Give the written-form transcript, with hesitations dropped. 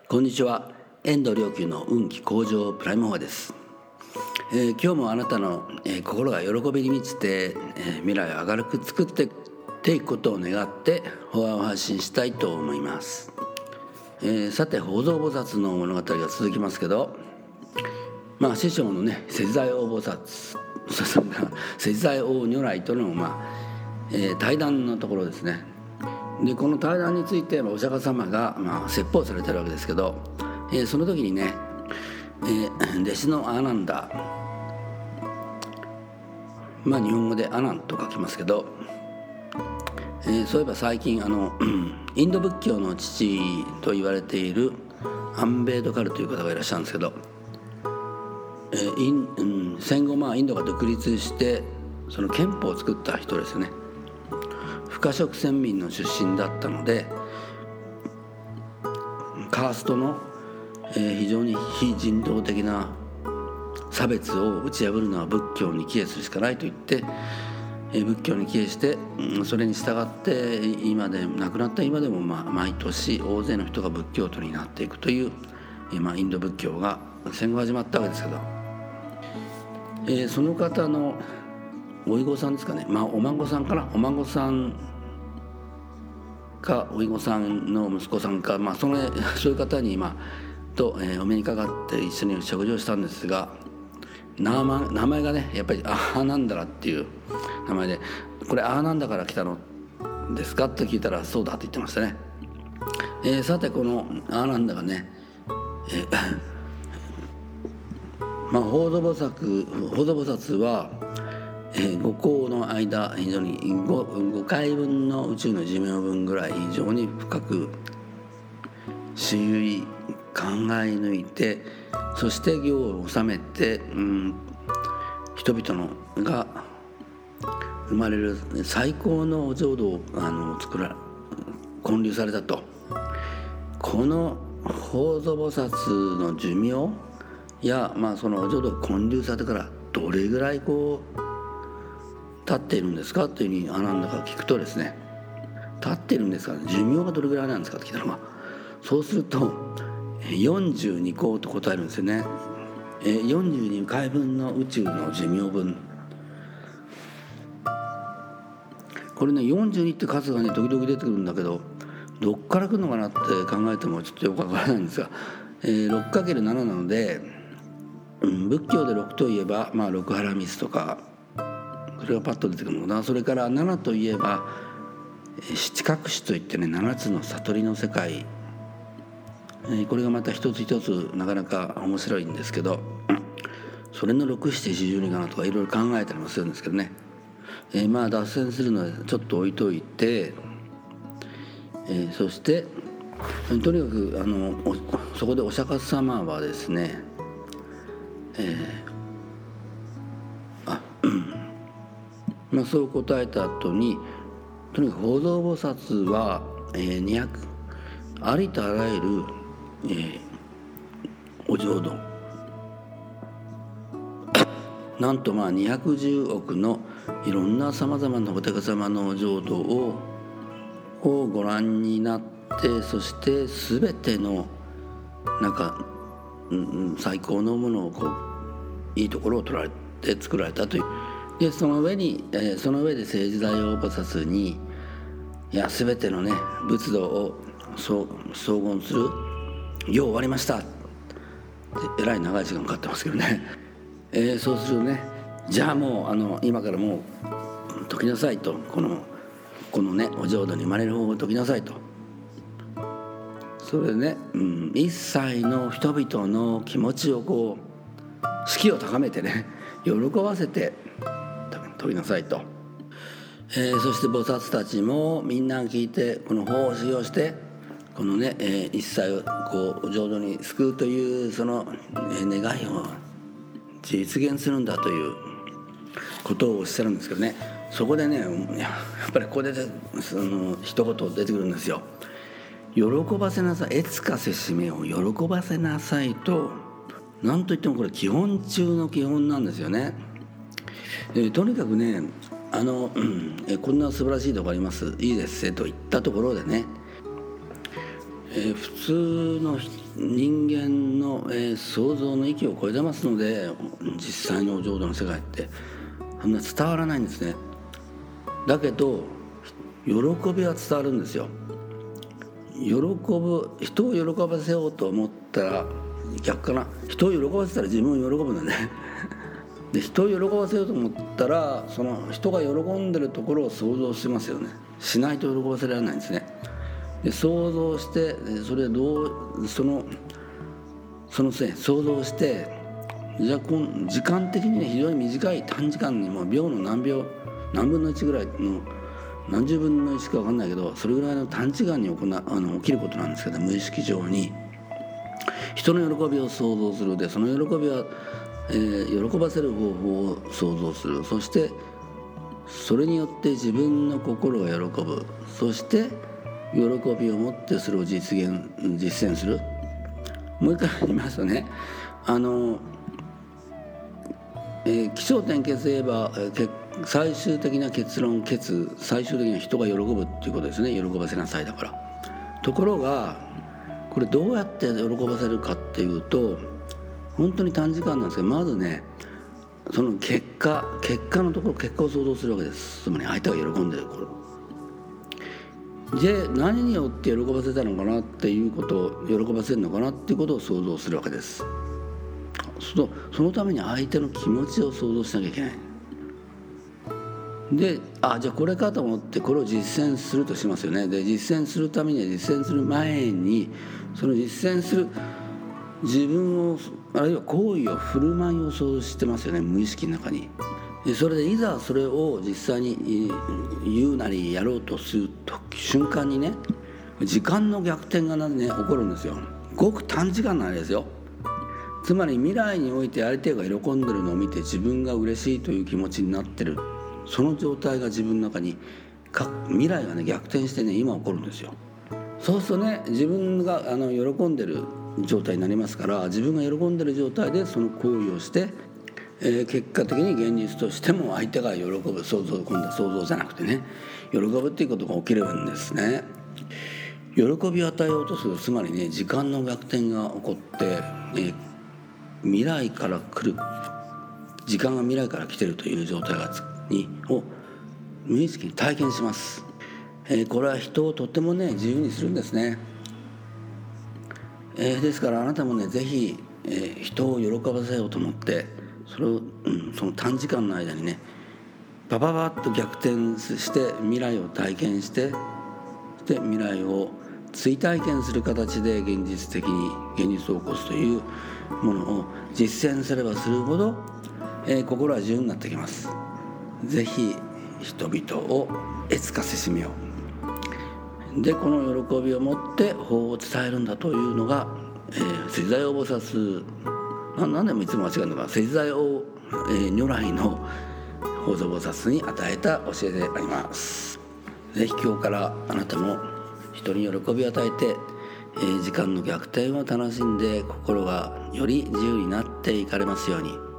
こんにちは。遠藤良久の運気向上プライム法です。今日もあなたの、心が喜びに満ちて、未来を明るく作っていくことを願って法案を発信したいと思います。さて、法蔵菩薩の物語が続きますけど、師匠のね世自在王菩薩世自在王如来との、対談のところですね。でこの対談についてお釈迦様が、説法されてるわけですけど、その時にね、弟子のアーナンダ、日本語でアナンと書きますけど、そういえば最近インド仏教の父と言われているアンベードカルという方がいらっしゃるんですけど、戦後インドが独立してその憲法を作った人ですよね。不可食先民の出身だったので、カーストの、非常に非人道的な差別を打ち破るのは仏教に帰依するしかないと言って、仏教に帰依して、それに従って今で亡くなった今でも、毎年大勢の人が仏教徒になっていくという、インド仏教が戦後始まったわけですけど、その方のおいごさんですかね、お孫さんかな、お孫さんかおいごさんの息子さんか、そういう方にと、お目にかかって一緒に食事をしたんですが、名前がねやっぱりアーナンダラっていう名前で、これアーナンダから来たのですかと聞いたらそうだと言ってましたね。さてこのアーナンダがね、法蔵菩薩は、五行の間非常に 5回分の宇宙の寿命分ぐらい非常に深く周囲考え抜いて、そして行を収めて、人々が生まれる最高のお浄土を建立されたと。この法蔵菩薩の寿命や、そのお浄土が建立されてからどれぐらい経っているんですかというふうにアナンダから聞くとですね、経っているんですか、寿命がどれぐらいなんですかと聞いたら、そうすると42個と答えるんですよね。42回分の宇宙の寿命分。これね42って数がね時々出てくるんだけど、どっから来るのかなって考えてもちょっとよくわからないんですが、6×7 なので、仏教で6といえば、六波羅蜜とかそれがパッと出てくるのかな。それから7といえば七隠しといってね、7つの悟りの世界、これがまた一つ一つなかなか面白いんですけど、それの6、7、42かなとかいろいろ考えたりもするんですけどね、脱線するのでちょっと置いといて、そしてとにかくそこでお釈迦様はですね、そう答えた後に、とにかく法蔵菩薩は、ありとあらゆる、お浄土なんと210億のいろんなさまざまな仏様のお浄土をご覧になって、そして全ての最高のものをいいところを取られて作られたという。でその上で世自在王菩薩に、全てのね仏道を総言するよう終わりましたってえらい長い時間かかってますけどね、そうするとね、じゃあもう今からもう解きなさいと、このねお浄土に生まれる方を解きなさいと。それでね、一切の人々の気持ちを士気を高めてね喜ばせて解きなさいと。そして菩薩たちもみんな聞いて、この法を修行してこのね、一切をお浄土に救うというその願いを実現するんだということをおっしゃるんですけどね、そこでねやっぱりここでその一言出てくるんですよ。喜ばせなさい、悦かせしめを喜ばせなさいと、なんといってもこれ基本中の基本なんですよね。とにかくねこんな素晴らしいとこあります、いいですねと言ったところでね、 普通の人間の、想像の域を超えてますので、実際の浄土の世界ってそんな伝わらないんですね。だけど喜びは伝わるんですよ。人を喜ばせようと思ったら逆かな。人を喜ばせたら自分を喜ぶんだねで人を喜ばせようと思ったらその人が喜んでるところを想像しますよね。しないと喜ばせられないんですね。で想像してそれその想像してじゃあ時間的にね非常に短い短時間にもう秒の何分の1ぐらいの何十分の1か分かんないけどそれぐらいの短時間に起きることなんですけど、無意識上に人の喜びを想像する。でその喜びは、喜ばせる方法を想像する。そしてそれによって自分の心が喜ぶ。そして喜びを持ってそれを実践する。もう一回言いますとね、起承転結で言えば最終的な結論最終的には人が喜ぶっていうことですね。喜ばせなさいだから。ところがこれどうやって喜ばせるかっていうと本当に短時間なんですけど、まずねその結果のところ結果を想像するわけです。つまり相手が喜んでる頃で何によって喜ばせたのかなっていうことを喜ばせるのかなっていうことを想像するわけです。そのために相手の気持ちを想像しなきゃいけない。でじゃあこれかと思ってこれを実践するとしますよね。で実践するためには実践する前にその実践する自分をあるいは行為を振る舞いを想像してますよね、無意識の中に。でそれでいざそれを実際に言うなりやろうとする瞬間にね時間の逆転が起こるんですよ。ごく短時間のあれですよ。つまり未来において相手が喜んでるのを見て自分が嬉しいという気持ちになってる、その状態が自分の中に未来が逆転して今起こるんですよ。そうすると自分が喜んでる状態になりますから、自分が喜んでる状態でその行為をして、結果的に現実としても相手が喜ぶ今度は想像じゃなくて喜ぶっていうことが起きるんですね。喜びを与えようとする、つまり時間の逆転が起こって、未来から来る時間が未来から来てるという状態を無意識に体験します。これは人をとっても自由にするんですね。ですからあなたもぜひ、人を喜ばせようと思ってそれを、その短時間の間にバババッと逆転して未来を体験して未来を追体験する形で現実を起こすというものを実践すればするほど、心は自由になってきます。ぜひ人々を悦かせしめよう。でこの喜びを持って法を伝えるんだというのが、世在王菩薩何でもいつも間違えるのが世在王、如来の法蔵菩薩に与えた教えであります。ぜひ今日からあなたも人に喜びを与えて、時間の逆転を楽しんで心がより自由になっていかれますように。